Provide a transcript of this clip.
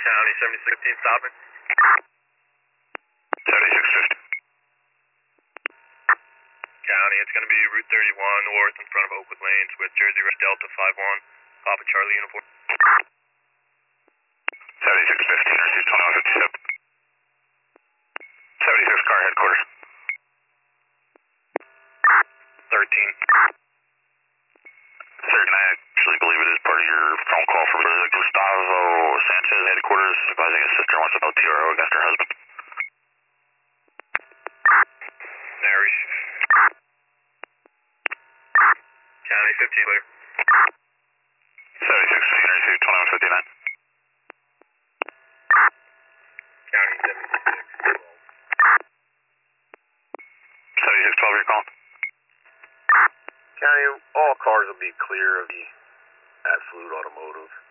County 7615 stopping. 7650. County, it's going to be Route 31 north in front of Oakwood Lanes with Jersey Rush Delta 51, Papa Charlie uniform. 7650, Interstate 2157. 76 car headquarters. 13. Sir, can I actually believe it is part of your phone call from Gustavo Sanchez headquarters advising his sister wants to know TRO against her husband? Mary. County 15 clear. 7650, Interstate 2159. County 76. 7612, you're calling? County, all cars will be clear of the Absolute Automotive.